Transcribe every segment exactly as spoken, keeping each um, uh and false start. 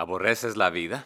¿Aborreces la vida?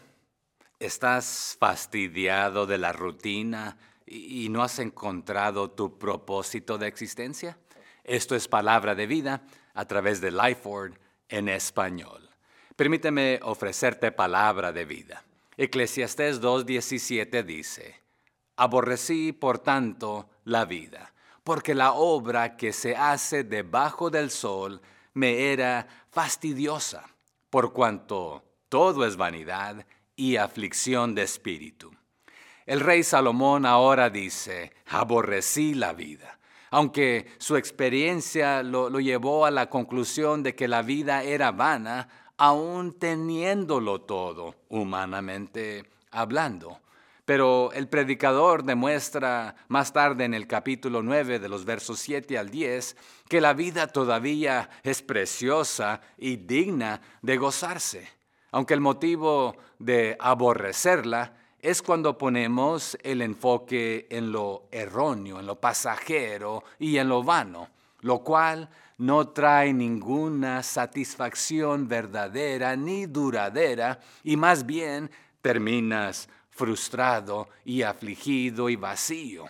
¿Estás fastidiado de la rutina y y no has encontrado tu propósito de existencia? Esto es Palabra de Vida a través de Lifeword en español. Permíteme ofrecerte palabra de vida. Eclesiastés dos diecisiete dice: Aborrecí, por tanto, la vida, porque la obra que se hace debajo del sol me era fastidiosa, por cuanto todo es vanidad y aflicción de espíritu. El rey Salomón ahora dice: aborrecí la vida, aunque su experiencia lo, lo llevó a la conclusión de que la vida era vana, aún teniéndolo todo, humanamente hablando. Pero el predicador demuestra más tarde en el capítulo nueve de los versos siete al diez que la vida todavía es preciosa y digna de gozarse, aunque el motivo de aborrecerla es cuando ponemos el enfoque en lo erróneo, en lo pasajero y en lo vano, lo cual no trae ninguna satisfacción verdadera ni duradera, y más bien terminas frustrado y afligido y vacío.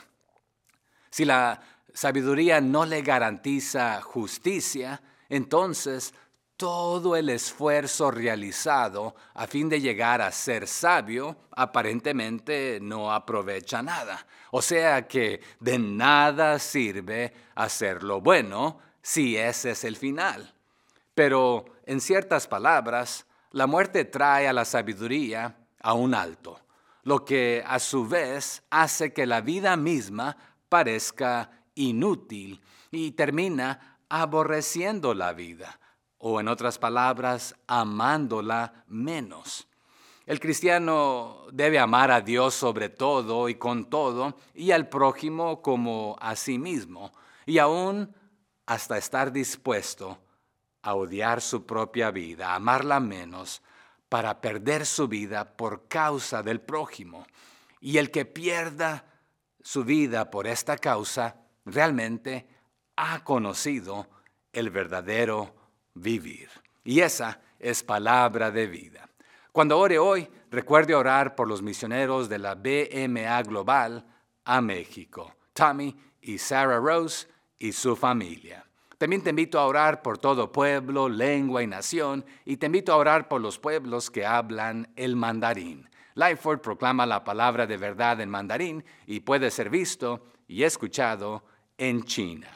Si la sabiduría no le garantiza justicia, entonces todo el esfuerzo realizado a fin de llegar a ser sabio aparentemente no aprovecha nada. O sea que de nada sirve hacer lo bueno si ese es el final. Pero en ciertas palabras, la muerte trae a la sabiduría a un alto, lo que a su vez hace que la vida misma parezca inútil y termina aborreciendo la vida, o en otras palabras, amándola menos. El cristiano debe amar a Dios sobre todo y con todo, y al prójimo como a sí mismo, y aún hasta estar dispuesto a odiar su propia vida, a amarla menos, para perder su vida por causa del prójimo. Y el que pierda su vida por esta causa, realmente ha conocido el verdadero vivir. Y esa es palabra de vida. Cuando ore hoy, recuerde orar por los misioneros de la B M A Global a México, Tommy y Sarah Rose y su familia. También te invito a orar por todo pueblo, lengua y nación, y te invito a orar por los pueblos que hablan el mandarín. Lifeword proclama la palabra de verdad en mandarín y puede ser visto y escuchado en China.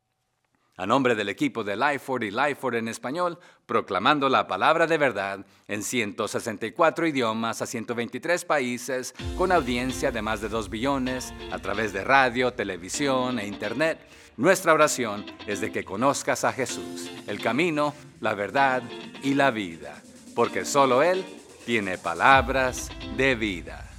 A nombre del equipo de Lifeword y Lifeword en español, proclamando la palabra de verdad en ciento sesenta y cuatro idiomas a ciento veintitrés países, con audiencia de más de dos billones, a través de radio, televisión e internet, nuestra oración es de que conozcas a Jesús, el camino, la verdad y la vida, porque solo Él tiene palabras de vida.